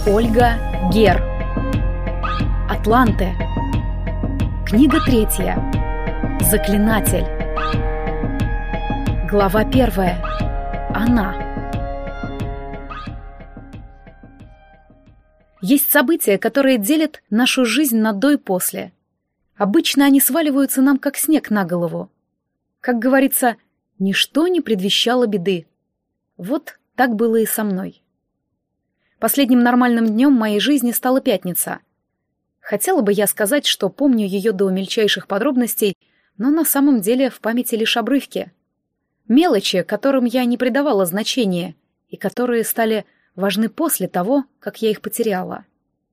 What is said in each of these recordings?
Ольга Гер. Атланты. Книга 3. Заклинатель. Глава 1. Она. Есть события, которые делят нашу жизнь на до и после. Обычно они сваливаются нам, как снег на голову. Как говорится, ничто не предвещало беды. Вот так было и со мной. Последним нормальным днем моей жизни стала пятница. Хотела бы я сказать, что помню ее до мельчайших подробностей, но на самом деле в памяти лишь обрывки. Мелочи, которым я не придавала значения, и которые стали важны после того, как я их потеряла.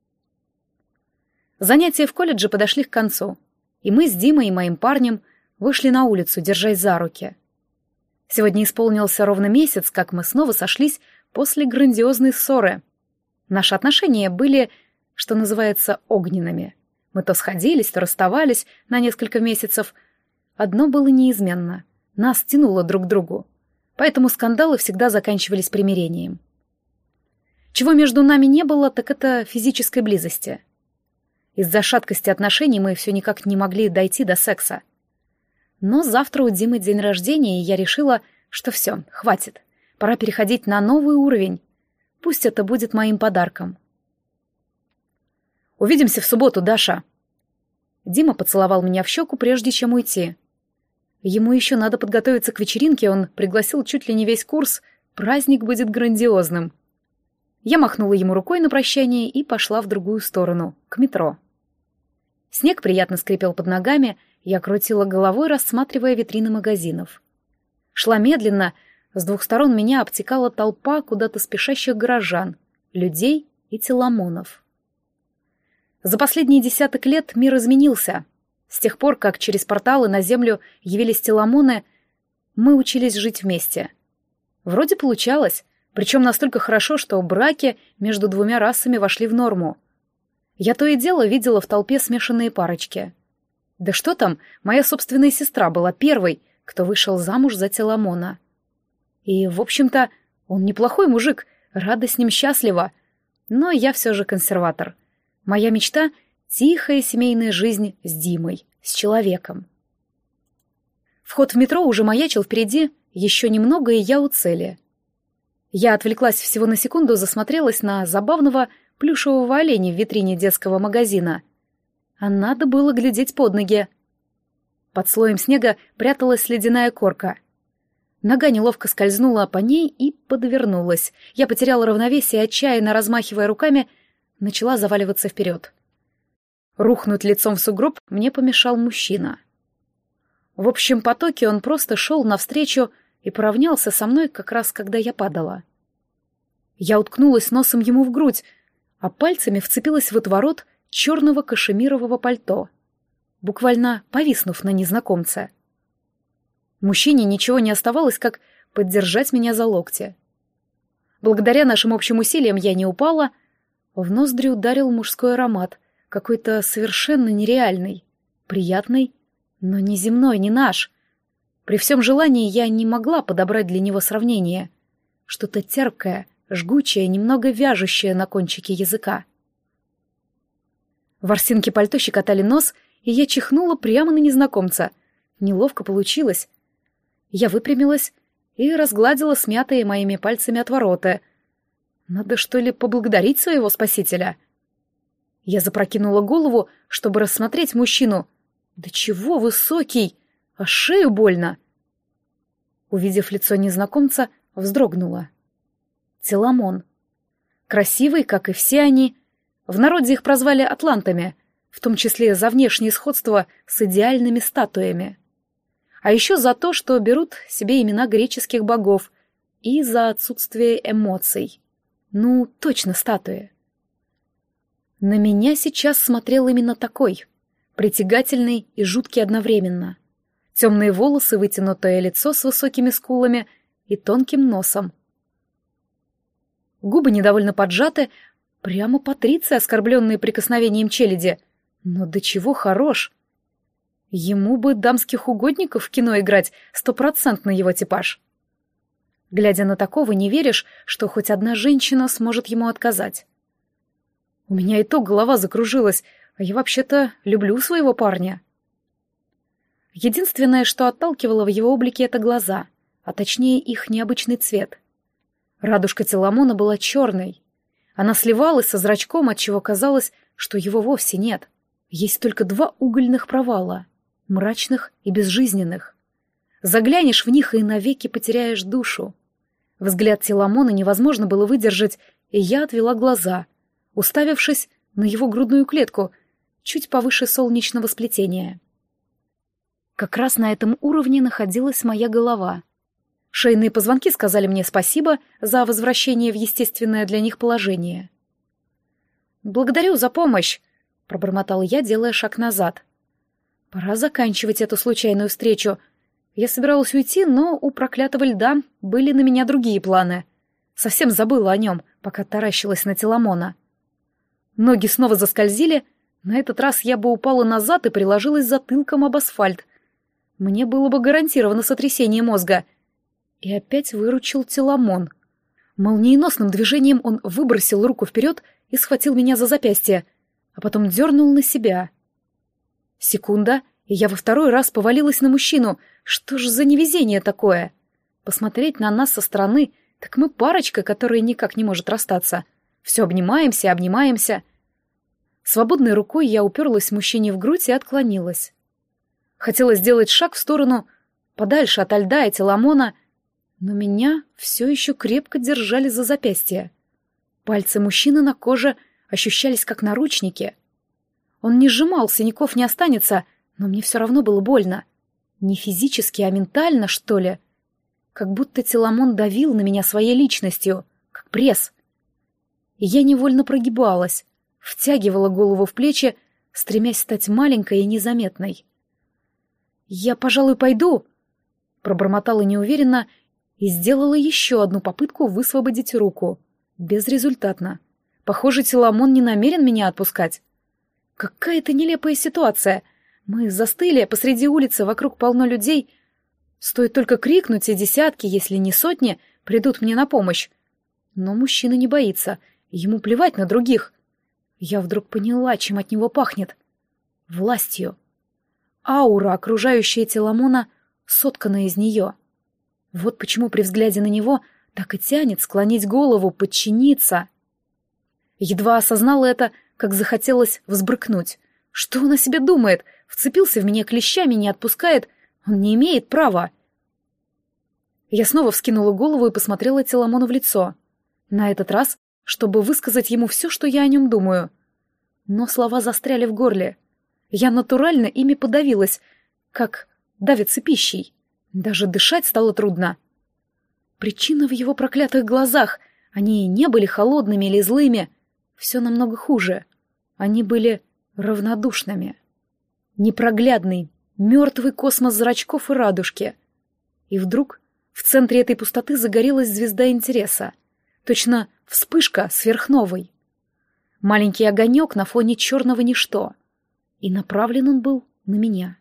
Занятия в колледже подошли к концу, и мы с Димой и моим парнем вышли на улицу, держась за руки. Сегодня исполнился ровно месяц, как мы снова сошлись после грандиозной ссоры. Наши отношения были, что называется, огненными. Мы то сходились, то расставались на несколько месяцев. Одно было неизменно — нас тянуло друг к другу. Поэтому скандалы всегда заканчивались примирением. Чего между нами не было, так это физической близости. Из-за шаткости отношений мы все никак не могли дойти до секса. Но завтра у Димы день рождения, и я решила, что все, хватит. Пора переходить на новый уровень. Пусть это будет моим подарком. «Увидимся в субботу, Даша». Дима поцеловал меня в щеку, прежде чем уйти. Ему еще надо подготовиться к вечеринке, он пригласил чуть ли не весь курс. Праздник будет грандиозным. Я махнула ему рукой на прощание и пошла в другую сторону, к метро. Снег приятно скрипел под ногами, я крутила головой, рассматривая витрины магазинов. Шла медленно, с двух сторон меня обтекала толпа куда-то спешащих горожан, людей и теломонов. За последние десяток лет мир изменился. С тех пор, как через порталы на Землю явились теломоны, мы учились жить вместе. Вроде получалось, причем настолько хорошо, что браки между двумя расами вошли в норму. Я то и дело видела в толпе смешанные парочки. Да что там, моя собственная сестра была первой, кто вышел замуж за теломона. И, в общем-то, он неплохой мужик, рада с ним, счастлива. Но я все же консерватор. Моя мечта — тихая семейная жизнь с Димой, с человеком. Вход в метро уже маячил впереди, еще немного, и я у цели. Я отвлеклась всего на секунду, засмотрелась на забавного плюшевого оленя в витрине детского магазина. А надо было глядеть под ноги. Под слоем снега пряталась ледяная корка. Нога неловко скользнула по ней и подвернулась. Я потеряла равновесие, отчаянно размахивая руками, начала заваливаться вперед. Рухнуть лицом в сугроб мне помешал мужчина. В общем потоке он просто шел навстречу и поравнялся со мной как раз, когда я падала. Я уткнулась носом ему в грудь, а пальцами вцепилась в отворот черного кашемирового пальто, буквально повиснув на незнакомце. Мужчине ничего не оставалось, как поддержать меня за локти. Благодаря нашим общим усилиям я не упала, в ноздри ударил мужской аромат, какой-то совершенно нереальный, приятный, но не земной, не наш. При всем желании я не могла подобрать для него сравнение. Что-то терпкое, жгучее, немного вяжущее на кончике языка. Ворсинки пальто щекотали нос, и я чихнула прямо на незнакомца. Неловко получилось. Я выпрямилась и разгладила смятые моими пальцами отвороты. Надо, что ли, поблагодарить своего спасителя? Я запрокинула голову, чтобы рассмотреть мужчину. Да чего высокий, а шею больно. Увидев лицо незнакомца, вздрогнула. Теломон. Красивый, как и все они. В народе их прозвали атлантами, в том числе за внешнее сходство с идеальными статуями. А еще за то, что берут себе имена греческих богов, и за отсутствие эмоций. Ну, точно статуи. На меня сейчас смотрел именно такой, притягательный и жуткий одновременно. Темные волосы, вытянутое лицо с высокими скулами и тонким носом. Губы недовольно поджаты, прямо Патриция, оскорбленные прикосновением челяди. Но до чего хорош! Ему бы дамских угодников в кино играть, 100% его типаж. Глядя на такого, не веришь, что хоть одна женщина сможет ему отказать. У меня и то голова закружилась, а я вообще-то люблю своего парня. Единственное, что отталкивало в его облике, — это глаза, а точнее их необычный цвет. Радужка Теламона была черной. Она сливалась со зрачком, отчего казалось, что его вовсе нет. Есть только два угольных провала, мрачных и безжизненных. Заглянешь в них и навеки потеряешь душу. Взгляд Теламона невозможно было выдержать, и я отвела глаза, уставившись на его грудную клетку, чуть повыше солнечного сплетения. Как раз на этом уровне находилась моя голова. Шейные позвонки сказали мне спасибо за возвращение в естественное для них положение. «Благодарю за помощь», — пробормотал я, делая шаг назад. «Пора заканчивать эту случайную встречу. Я собиралась уйти, но у проклятого льда были на меня другие планы. Совсем забыла о нем, пока таращилась на Теламона. Ноги снова заскользили. На этот раз я бы упала назад и приложилась затылком об асфальт. Мне было бы гарантировано сотрясение мозга. И опять выручил Теламон. Молниеносным движением он выбросил руку вперед и схватил меня за запястье, а потом дернул на себя. Секунда, и я во второй раз повалилась на мужчину. Что ж за невезение такое? Посмотреть на нас со стороны, так мы парочка, которая никак не может расстаться. Все обнимаемся, обнимаемся. Свободной рукой я уперлась мужчине в грудь и отклонилась. Хотела сделать шаг в сторону, подальше от льда и Теламона, но меня все еще крепко держали за запястье. Пальцы мужчины на коже ощущались как наручники. Он не сжимал, синяков не останется, но мне все равно было больно. Не физически, а ментально, что ли. Как будто Теламон давил на меня своей личностью, как пресс. И я невольно прогибалась, втягивала голову в плечи, стремясь стать маленькой и незаметной. «Я, пожалуй, пойду», — пробормотала неуверенно и сделала еще одну попытку высвободить руку. Безрезультатно. Похоже, Теламон не намерен меня отпускать. Какая-то нелепая ситуация. Мы застыли посреди улицы, вокруг полно людей. Стоит только крикнуть, и десятки, если не сотни, придут мне на помощь. Но мужчина не боится, ему плевать на других. Я вдруг поняла, чем от него пахнет. Властью. Аура, окружающая Теламона, соткана из нее. Вот почему при взгляде на него так и тянет склонить голову, подчиниться. Едва осознала это, как захотелось взбрыкнуть. Что он о себе думает? Вцепился в меня клещами, не отпускает. Он не имеет права. Я снова вскинула голову и посмотрела Теламону в лицо. На этот раз, чтобы высказать ему все, что я о нем думаю. Но слова застряли в горле. Я натурально ими подавилась, как давится пищей. Даже дышать стало трудно. Причина в его проклятых глазах. Они не были холодными или злыми. Все намного хуже. Они были равнодушными. Непроглядный, мертвый космос зрачков и радужки. И вдруг в центре этой пустоты загорелась звезда интереса. Точно вспышка сверхновой. Маленький огонек на фоне черного ничто. И направлен он был на меня.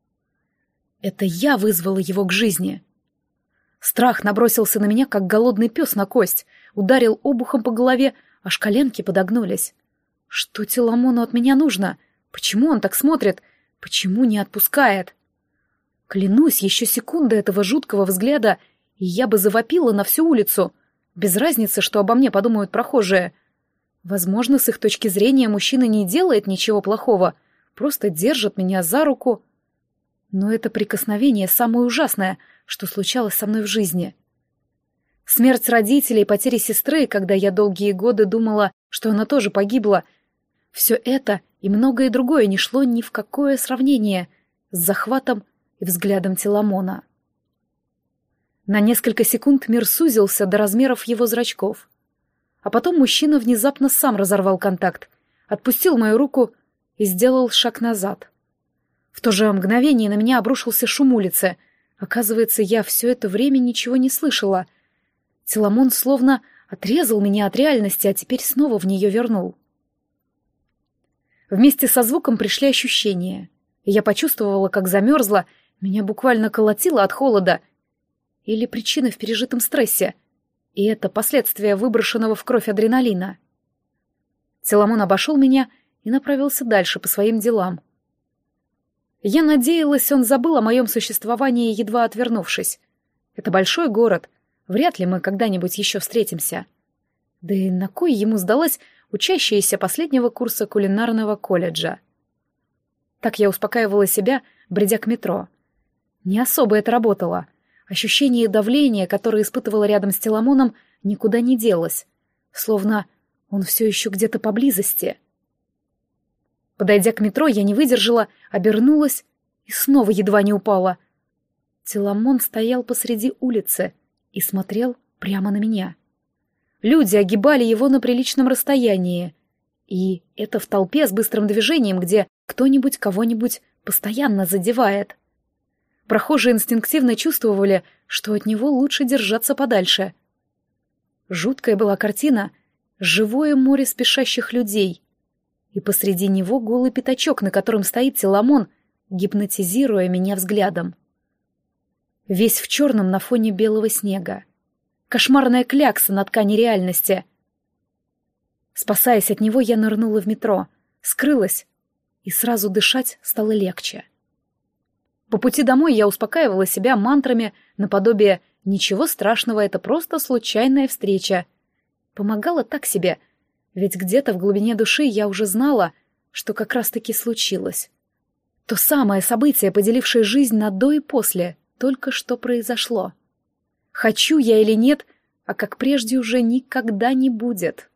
Это я вызвала его к жизни. Страх набросился на меня, как голодный пес на кость, ударил обухом по голове, аж коленки подогнулись. Что Теламону от меня нужно? Почему он так смотрит? Почему не отпускает? Клянусь, еще секунда этого жуткого взгляда, и я бы завопила на всю улицу. Без разницы, что обо мне подумают прохожие. Возможно, с их точки зрения мужчина не делает ничего плохого, просто держит меня за руку. Но это прикосновение самое ужасное, что случалось со мной в жизни. Смерть родителей и потеря сестры, когда я долгие годы думала, что она тоже погибла, все это и многое другое не шло ни в какое сравнение с захватом и взглядом Теламона. На несколько секунд мир сузился до размеров его зрачков. А потом мужчина внезапно сам разорвал контакт, отпустил мою руку и сделал шаг назад. В то же мгновение на меня обрушился шум улицы. Оказывается, я все это время ничего не слышала. Теламон словно отрезал меня от реальности, а теперь снова в нее вернул. Вместе со звуком пришли ощущения. Я почувствовала, как замерзла, меня буквально колотило от холода. Или причина в пережитом стрессе. И это последствия выброшенного в кровь адреналина. Теламон обошел меня и направился дальше по своим делам. Я надеялась, он забыл о моем существовании, едва отвернувшись. Это большой город, вряд ли мы когда-нибудь еще встретимся. Да и на кой ему сдалась учащаяся последнего курса кулинарного колледжа? Так я успокаивала себя, бредя к метро. Не особо это работало. Ощущение давления, которое испытывала рядом с Теламоном, никуда не делось, словно он все еще где-то поблизости. Подойдя к метро, я не выдержала, обернулась и снова едва не упала. Теламон стоял посреди улицы и смотрел прямо на меня. Люди огибали его на приличном расстоянии, и это в толпе с быстрым движением, где кто-нибудь кого-нибудь постоянно задевает. Прохожие инстинктивно чувствовали, что от него лучше держаться подальше. Жуткая была картина — живое море спешащих людей, и посреди него голый пятачок, на котором стоит Теламон, гипнотизируя меня взглядом. Весь в черном на фоне белого снега. Кошмарная клякса на ткани реальности. Спасаясь от него, я нырнула в метро, скрылась, и сразу дышать стало легче. По пути домой я успокаивала себя мантрами наподобие «ничего страшного, это просто случайная встреча». Помогала так себе, ведь где-то в глубине души я уже знала, что как раз-таки случилось. То самое событие, поделившее жизнь на до и после, только что произошло. Хочу я или нет, а как прежде уже никогда не будет.